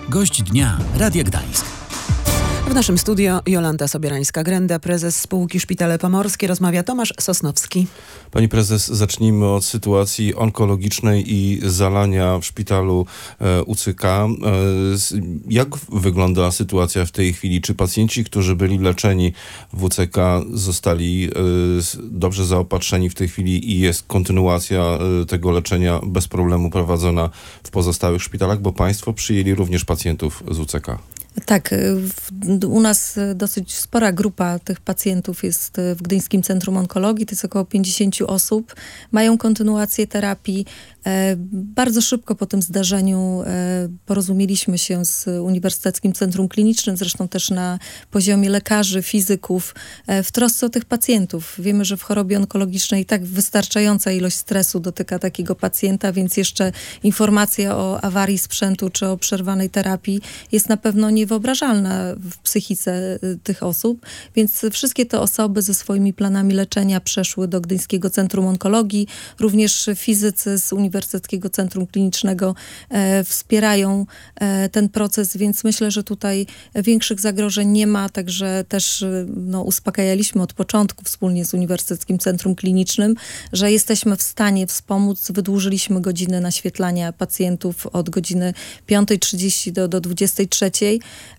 Gość dnia Radia Gdańsk. W naszym studio Jolanta Sobierańska-Grenda, prezes spółki Szpitale Pomorskie. Rozmawia Tomasz Sosnowski. Pani prezes, zacznijmy od sytuacji onkologicznej i zalania w szpitalu UCK. Jak wygląda sytuacja w tej chwili? Czy pacjenci, którzy byli leczeni w UCK, zostali dobrze zaopatrzeni w tej chwili i jest kontynuacja tego leczenia bez problemu prowadzona w pozostałych szpitalach? Bo państwo przyjęli również pacjentów z UCK. Tak, u nas dosyć spora grupa tych pacjentów jest w Gdyńskim Centrum Onkologii, to jest około 50 osób. Mają kontynuację terapii. Bardzo szybko po tym zdarzeniu porozumieliśmy się z Uniwersyteckim Centrum Klinicznym, zresztą też na poziomie lekarzy, fizyków, w trosce o tych pacjentów. Wiemy, że w chorobie onkologicznej i tak wystarczająca ilość stresu dotyka takiego pacjenta, więc jeszcze informacja o awarii sprzętu czy o przerwanej terapii jest na pewno niewyobrażalna w psychice tych osób, więc wszystkie te osoby ze swoimi planami leczenia przeszły do Gdyńskiego Centrum Onkologii. Również fizycy z Uniwersyteckiego Centrum Klinicznego wspierają ten proces, więc myślę, że tutaj większych zagrożeń nie ma, także też uspokajaliśmy od początku wspólnie z Uniwersyteckim Centrum Klinicznym, że jesteśmy w stanie wspomóc. Wydłużyliśmy godziny naświetlania pacjentów od godziny 5:30 do 23:00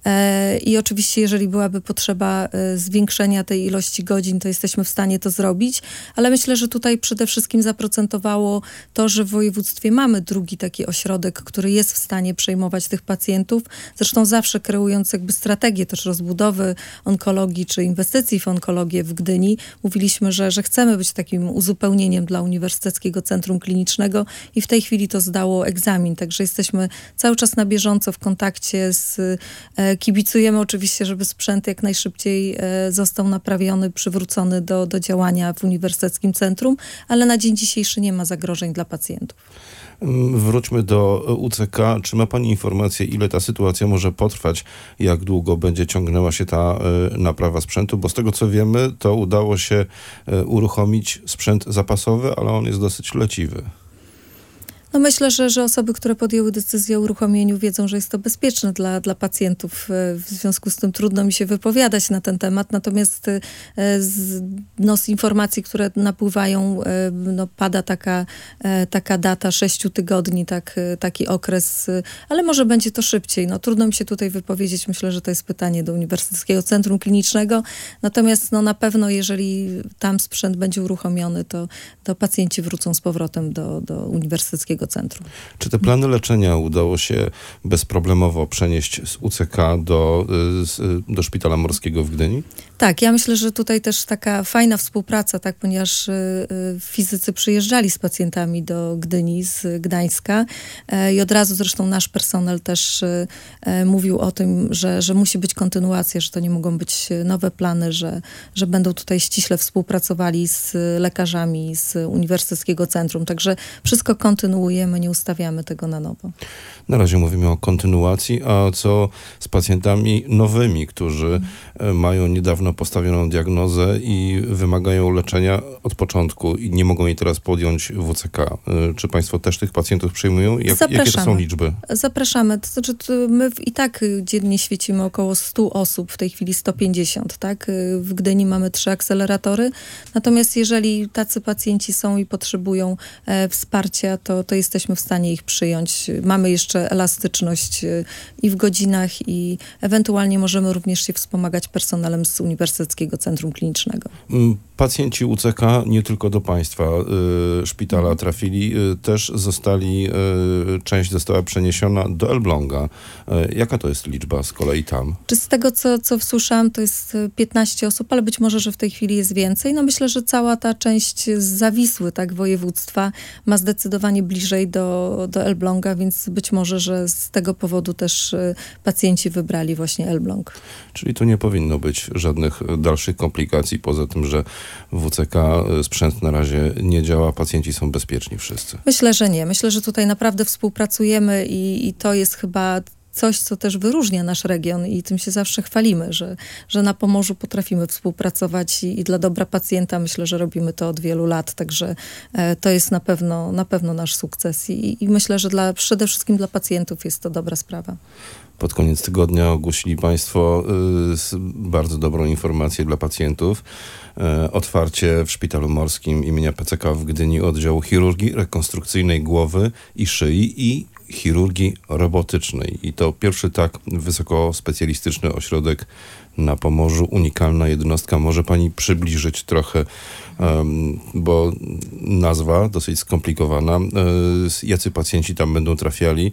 i oczywiście, jeżeli byłaby potrzeba zwiększenia tej ilości godzin, to jesteśmy w stanie to zrobić, ale myślę, że tutaj przede wszystkim zaprocentowało to, że w województwie mamy drugi taki ośrodek, który jest w stanie przejmować tych pacjentów. Zresztą zawsze kreując jakby strategię też rozbudowy onkologii czy inwestycji w onkologię w Gdyni, mówiliśmy, że chcemy być takim uzupełnieniem dla Uniwersyteckiego Centrum Klinicznego i w tej chwili to zdało egzamin. Także jesteśmy cały czas na bieżąco w kontakcie kibicujemy oczywiście, żeby sprzęt jak najszybciej został naprawiony, przywrócony do działania w Uniwersyteckim Centrum, ale na dzień dzisiejszy nie ma zagrożeń dla pacjentów. Wróćmy do UCK. Czy ma pani informację, ile ta sytuacja może potrwać? Jak długo będzie ciągnęła się ta naprawa sprzętu? Bo z tego, co wiemy, to udało się uruchomić sprzęt zapasowy, ale on jest dosyć leciwy. No myślę, że osoby, które podjęły decyzję o uruchomieniu, wiedzą, że jest to bezpieczne dla pacjentów. W związku z tym trudno mi się wypowiadać na ten temat. Natomiast z informacji, które napływają, pada taka data 6 tygodni, taki okres, ale może będzie to szybciej. Trudno mi się tutaj wypowiedzieć. Myślę, że to jest pytanie do Uniwersyteckiego Centrum Klinicznego. Natomiast na pewno, jeżeli tam sprzęt będzie uruchomiony, to pacjenci wrócą z powrotem do Uniwersyteckiego Centrum. Czy te plany leczenia udało się bezproblemowo przenieść z UCK do Szpitala Morskiego w Gdyni? Tak, ja myślę, że tutaj też taka fajna współpraca, ponieważ fizycy przyjeżdżali z pacjentami do Gdyni z Gdańska i od razu zresztą nasz personel też mówił o tym, że musi być kontynuacja, że to nie mogą być nowe plany, że będą tutaj ściśle współpracowali z lekarzami z Uniwersyteckiego Centrum. Także wszystko kontynuujemy, nie ustawiamy tego na nowo. Na razie mówimy o kontynuacji, a co z pacjentami nowymi, którzy mają niedawno postawioną diagnozę i wymagają leczenia od początku i nie mogą jej teraz podjąć w UCK. Czy państwo też tych pacjentów przyjmują? Jakie to są liczby? Zapraszamy. To znaczy, my i tak dziennie świecimy około 100 osób, w tej chwili 150, tak? W Gdyni mamy 3 akceleratory. Natomiast jeżeli tacy pacjenci są i potrzebują wsparcia, to jesteśmy w stanie ich przyjąć. Mamy jeszcze elastyczność i w godzinach i ewentualnie możemy również się wspomagać personelem z Uniwersyteckiego Centrum Klinicznego. Pacjenci UCK nie tylko do państwa szpitala trafili, też część została przeniesiona do Elbląga. Jaka to jest liczba z kolei tam? Czy z tego, co słyszałam, to jest 15 osób, ale być może, że w tej chwili jest więcej. Myślę, że cała ta część z Zawisły, województwa ma zdecydowanie bliżej do Elbląga, więc być może, że z tego powodu też pacjenci wybrali właśnie Elbląg. Czyli tu nie powinno być żadnych dalszych komplikacji, poza tym, że w UCK sprzęt na razie nie działa, pacjenci są bezpieczni wszyscy. Myślę, że nie. Myślę, że tutaj naprawdę współpracujemy i to jest chyba coś, co też wyróżnia nasz region i tym się zawsze chwalimy, że na Pomorzu potrafimy współpracować i dla dobra pacjenta myślę, że robimy to od wielu lat, także to jest na pewno nasz sukces i myślę, że przede wszystkim dla pacjentów jest to dobra sprawa. Pod koniec tygodnia ogłosili Państwo bardzo dobrą informację dla pacjentów. Otwarcie w Szpitalu Morskim imienia PCK w Gdyni oddziału chirurgii rekonstrukcyjnej głowy i szyi i chirurgii robotycznej. I to pierwszy tak wysokospecjalistyczny ośrodek na Pomorzu, unikalna jednostka. Może pani przybliżyć trochę, bo nazwa dosyć skomplikowana, jacy pacjenci tam będą trafiali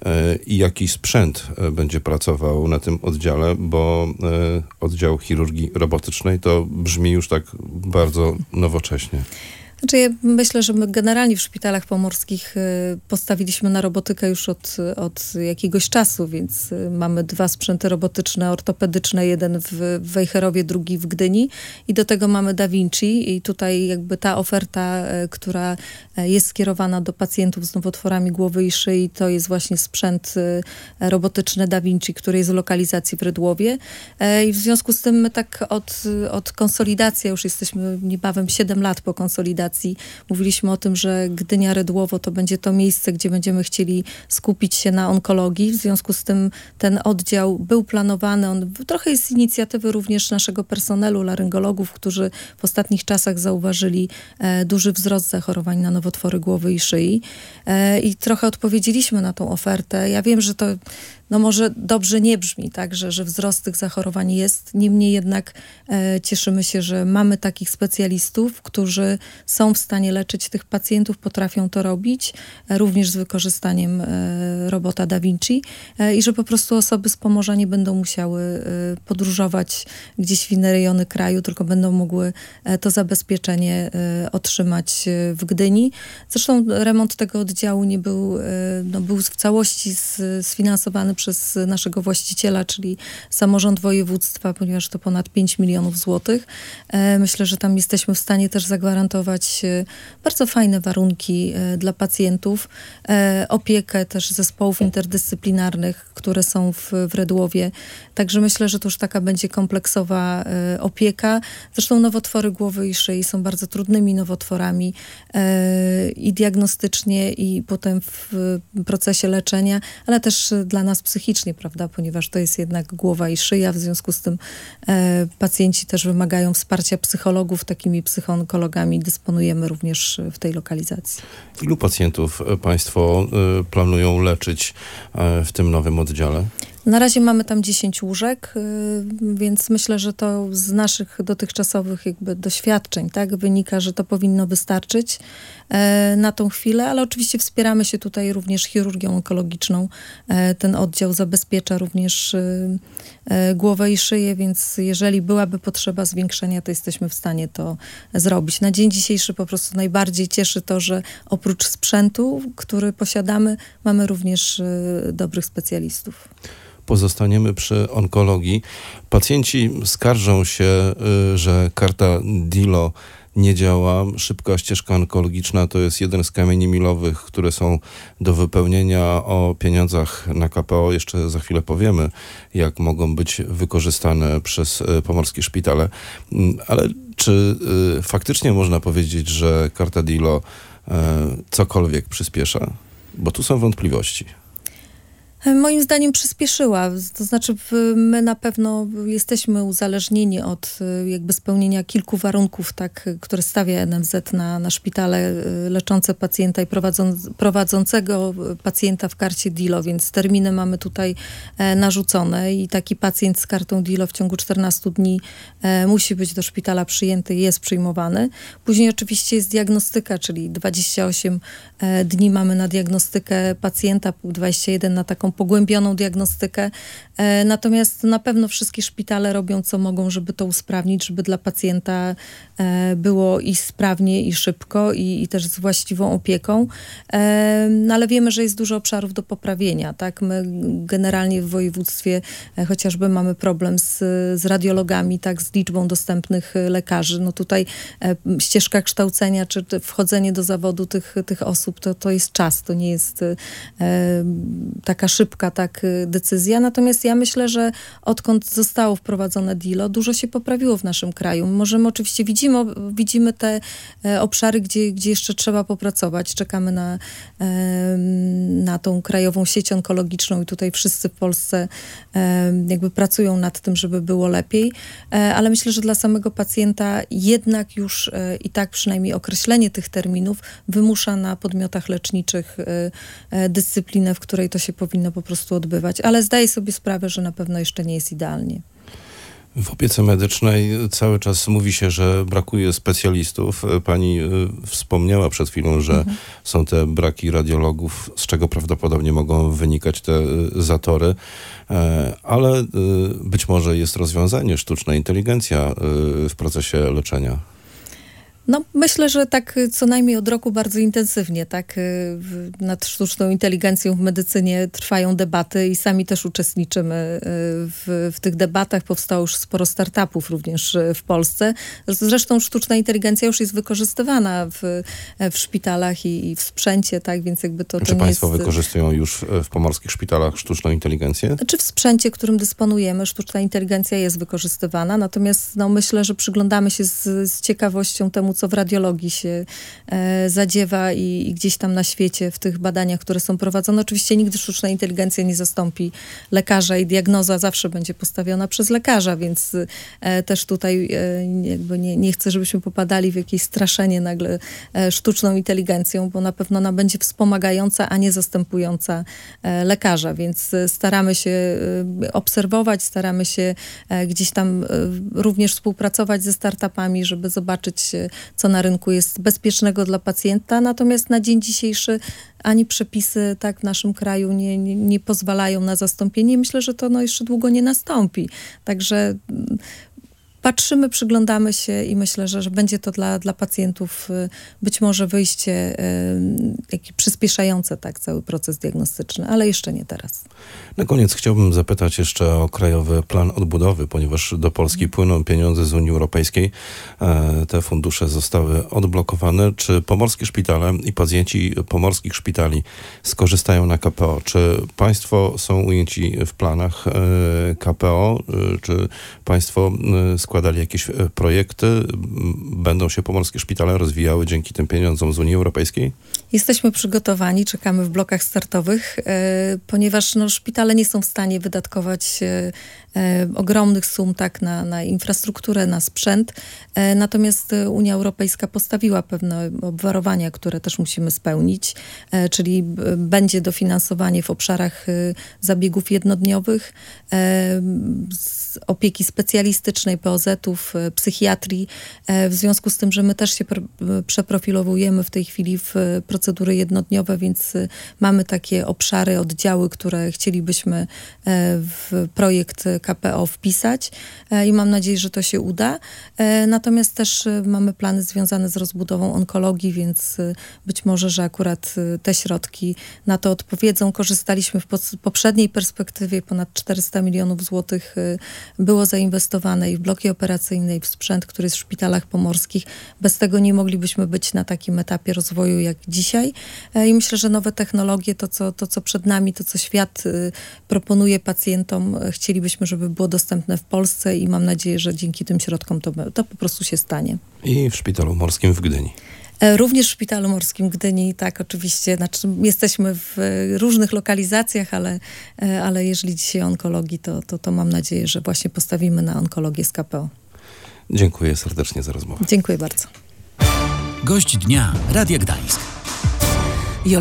i jaki sprzęt będzie pracował na tym oddziale, bo oddział chirurgii robotycznej to brzmi już tak bardzo nowocześnie. Znaczy ja myślę, że my generalnie w szpitalach pomorskich postawiliśmy na robotykę już od jakiegoś czasu, więc mamy 2 sprzęty robotyczne, ortopedyczne, jeden w Wejherowie, drugi w Gdyni i do tego mamy Da Vinci i tutaj jakby ta oferta, która jest skierowana do pacjentów z nowotworami głowy i szyi, to jest właśnie sprzęt robotyczny Da Vinci, który jest w lokalizacji w Rydłowie i w związku z tym my tak od konsolidacji, już jesteśmy niebawem 7 lat po konsolidacji, mówiliśmy o tym, że Gdynia Rydłowo to będzie to miejsce, gdzie będziemy chcieli skupić się na onkologii. W związku z tym ten oddział był planowany. On trochę jest z inicjatywy również naszego personelu, laryngologów, którzy w ostatnich czasach zauważyli duży wzrost zachorowań na nowotwory głowy i szyi. I trochę odpowiedzieliśmy na tą ofertę. Ja wiem, że to może dobrze nie brzmi, tak, że wzrost tych zachorowań jest. Niemniej jednak cieszymy się, że mamy takich specjalistów, którzy są w stanie leczyć tych pacjentów, potrafią to robić, również z wykorzystaniem robota Da Vinci i że po prostu osoby z Pomorza nie będą musiały podróżować gdzieś w inne rejony kraju, tylko będą mogły to zabezpieczenie otrzymać w Gdyni. Zresztą remont tego oddziału nie był, był w całości sfinansowany przez naszego właściciela, czyli samorząd województwa, ponieważ to ponad 5 milionów złotych. Myślę, że tam jesteśmy w stanie też zagwarantować bardzo fajne warunki dla pacjentów, opiekę też zespołów interdyscyplinarnych, które są w Rydłowie. Także myślę, że to już taka będzie kompleksowa opieka. Zresztą nowotwory głowy i szyi są bardzo trudnymi nowotworami i diagnostycznie, i potem w procesie leczenia, ale też dla nas psychicznie, prawda, ponieważ to jest jednak głowa i szyja, w związku z tym pacjenci też wymagają wsparcia psychologów, takimi psychoonkologami dysponujemy również w tej lokalizacji. Ilu pacjentów Państwo planują leczyć w tym nowym oddziale? Na razie mamy tam 10 łóżek, więc myślę, że to z naszych dotychczasowych jakby doświadczeń, tak, wynika, że to powinno wystarczyć na tą chwilę, ale oczywiście wspieramy się tutaj również chirurgią onkologiczną. Ten oddział zabezpiecza również głowę i szyję, więc jeżeli byłaby potrzeba zwiększenia, to jesteśmy w stanie to zrobić. Na dzień dzisiejszy po prostu najbardziej cieszy to, że oprócz sprzętu, który posiadamy, mamy również dobrych specjalistów. Pozostaniemy przy onkologii. Pacjenci skarżą się, że karta DILO nie działa. Szybka ścieżka onkologiczna to jest jeden z kamieni milowych, które są do wypełnienia. O pieniądzach na KPO jeszcze za chwilę powiemy, jak mogą być wykorzystane przez pomorskie szpitale. Ale czy faktycznie można powiedzieć, że karta DILO cokolwiek przyspiesza? Bo tu są wątpliwości. Moim zdaniem przyspieszyła. To znaczy my na pewno jesteśmy uzależnieni od jakby spełnienia kilku warunków, tak, które stawia NFZ na szpitale leczące pacjenta i prowadzącego pacjenta w karcie DILO, więc terminy mamy tutaj narzucone i taki pacjent z kartą DILO w ciągu 14 dni musi być do szpitala przyjęty i jest przyjmowany. Później oczywiście jest diagnostyka, czyli 28 dni mamy na diagnostykę pacjenta, 21 na taką pogłębioną diagnostykę. Natomiast na pewno wszystkie szpitale robią co mogą, żeby to usprawnić, żeby dla pacjenta było i sprawnie, i szybko, i też z właściwą opieką. No ale wiemy, że jest dużo obszarów do poprawienia. Tak? My generalnie w województwie chociażby mamy problem z radiologami, tak, z liczbą dostępnych lekarzy. No tutaj ścieżka kształcenia, czy wchodzenie do zawodu tych osób, to jest czas. To nie jest taka szybka szybka decyzja. Natomiast ja myślę, że odkąd zostało wprowadzone DILO, dużo się poprawiło w naszym kraju. Możemy oczywiście, widzimy te obszary, gdzie jeszcze trzeba popracować. Czekamy na tą krajową sieć onkologiczną i tutaj wszyscy w Polsce jakby pracują nad tym, żeby było lepiej. Ale myślę, że dla samego pacjenta jednak już i tak przynajmniej określenie tych terminów wymusza na podmiotach leczniczych dyscyplinę, w której to się powinno po prostu odbywać. Ale zdaję sobie sprawę, że na pewno jeszcze nie jest idealnie. W opiece medycznej cały czas mówi się, że brakuje specjalistów. Pani wspomniała przed chwilą, że są te braki radiologów, z czego prawdopodobnie mogą wynikać te zatory, ale być może jest rozwiązanie, sztuczna inteligencja w procesie leczenia. No, myślę, że tak co najmniej od roku bardzo intensywnie, nad sztuczną inteligencją w medycynie trwają debaty i sami też uczestniczymy w tych debatach. Powstało już sporo startupów również w Polsce. Zresztą sztuczna inteligencja już jest wykorzystywana w szpitalach i w sprzęcie, tak, więc jakby to Czy nie państwo jest... wykorzystują już w pomorskich szpitalach sztuczną inteligencję? Czy w sprzęcie, którym dysponujemy, sztuczna inteligencja jest wykorzystywana, natomiast myślę, że przyglądamy się z ciekawością temu, co w radiologii się zadziewa i gdzieś tam na świecie w tych badaniach, które są prowadzone. Oczywiście nigdy sztuczna inteligencja nie zastąpi lekarza i diagnoza zawsze będzie postawiona przez lekarza, więc też tutaj jakby nie chcę, żebyśmy popadali w jakieś straszenie nagle sztuczną inteligencją, bo na pewno ona będzie wspomagająca, a nie zastępująca lekarza, więc staramy się obserwować, staramy się gdzieś tam również współpracować ze startupami, żeby zobaczyć, co na rynku jest bezpiecznego dla pacjenta. Natomiast na dzień dzisiejszy ani przepisy tak w naszym kraju nie pozwalają na zastąpienie. Myślę, że to jeszcze długo nie nastąpi. Także patrzymy, przyglądamy się i myślę, że będzie to dla pacjentów być może wyjście przyspieszające cały proces diagnostyczny, ale jeszcze nie teraz. Na koniec chciałbym zapytać jeszcze o Krajowy Plan Odbudowy, ponieważ do Polski płyną pieniądze z Unii Europejskiej. Te fundusze zostały odblokowane. Czy pomorskie szpitale i pacjenci pomorskich szpitali skorzystają na KPO? Czy państwo są ujęci w planach KPO? Czy państwo składali jakieś projekty? Będą się pomorskie szpitale rozwijały dzięki tym pieniądzom z Unii Europejskiej? Jesteśmy przygotowani, czekamy w blokach startowych, ponieważ szpitale nie są w stanie wydatkować ogromnych sum na infrastrukturę, na sprzęt. Natomiast Unia Europejska postawiła pewne obwarowania, które też musimy spełnić, czyli będzie dofinansowanie w obszarach zabiegów jednodniowych, opieki specjalistycznej, POZ-ów, psychiatrii. W związku z tym, że my też się przeprofilowujemy w tej chwili w procedury jednodniowe, więc mamy takie obszary, oddziały, które chcielibyśmy w projekt KPO wpisać i mam nadzieję, że to się uda. Natomiast też mamy plany związane z rozbudową onkologii, więc być może, że akurat te środki na to odpowiedzą. Korzystaliśmy w poprzedniej perspektywie, ponad 400 milionów złotych było zainwestowane i w bloki operacyjne, i w sprzęt, który jest w szpitalach pomorskich. Bez tego nie moglibyśmy być na takim etapie rozwoju jak dzisiaj. I myślę, że nowe technologie, to co przed nami, to co świat proponuje pacjentom, chcielibyśmy, żeby było dostępne w Polsce i mam nadzieję, że dzięki tym środkom to po prostu się stanie. I w Szpitalu Morskim w Gdyni. Również w Szpitalu Morskim w Gdyni, tak, oczywiście. Znaczy, jesteśmy w różnych lokalizacjach, ale jeżeli dzisiaj o onkologii, to mam nadzieję, że właśnie postawimy na onkologię z KPO. Dziękuję serdecznie za rozmowę. Dziękuję bardzo. Gość dnia Radia Gdańsk.